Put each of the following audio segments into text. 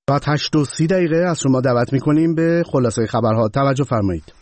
بعد 8:30 از شما دعوت می‌کنیم به خلاصه خبرها. توجه فرمایید.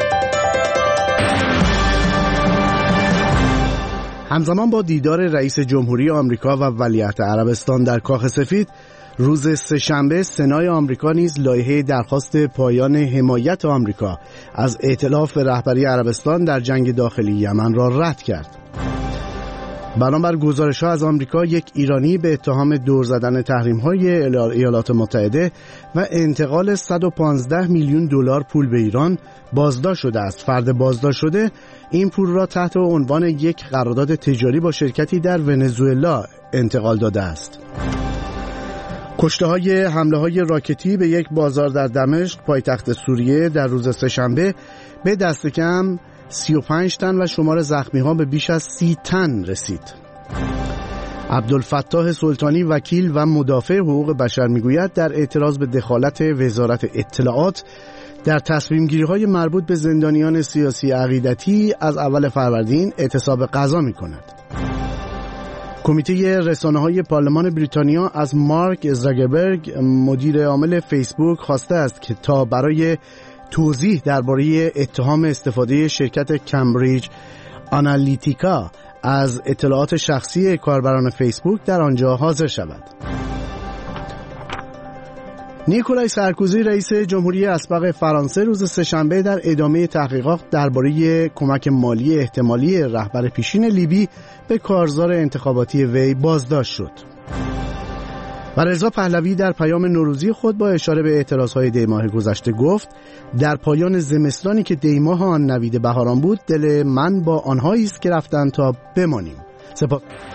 همزمان با دیدار رئیس جمهوری آمریکا و ولیعهد عربستان در کاخ سفید، روز سه‌شنبه سنای آمریکا نیز لایحه درخواست پایان حمایت آمریکا از ائتلاف رهبری عربستان در جنگ داخلی یمن را رد کرد. بنابر گزارش‌ها از آمریکا، یک ایرانی به اتهام دور زدن تحریم‌های ایالات متحده و انتقال 115 میلیون دلار پول به ایران بازداشت شده است. فرد بازداشت شده این پول را تحت عنوان یک قرارداد تجاری با شرکتی در ونزوئلا انتقال داده است. کشته‌های حمله‌های راکتی به یک بازار در دمشق پایتخت سوریه در روز سه‌شنبه به دست کم 35 تن و شمار زخمی‌ها به بیش از 30 تن رسید. عبدالفتاح سلطانی، وکیل و مدافع حقوق بشر، میگوید در اعتراض به دخالت وزارت اطلاعات در تصمیم‌گیری‌های مربوط به زندانیان سیاسی عقیدتی از اول فروردین اعتصاب غذا می‌کند. کمیته رسانه‌های پارلمان بریتانیا از مارک زاکربرگ، مدیر عامل فیسبوک، خواسته است که تا برای توضیح درباره اتهام استفاده شرکت کمبریج آنالیتیکا از اطلاعات شخصی کاربران فیسبوک در آنجا حاضر شود. نیکولای سارکوزی، رئیس جمهوری اسبق فرانسه، روز سه‌شنبه در ادامه تحقیقات درباره کمک مالی احتمالی رهبر پیشین لیبی به کارزار انتخاباتی وی بازداشت شد. و رضا پهلوی در پیام نوروزی خود با اشاره به اعتراضهای دیماه گذشته گفت: در پایان زمستانی که دیماه آن نوید بهاران بود، دل من با آنهایی است که رفتند تا بمانیم.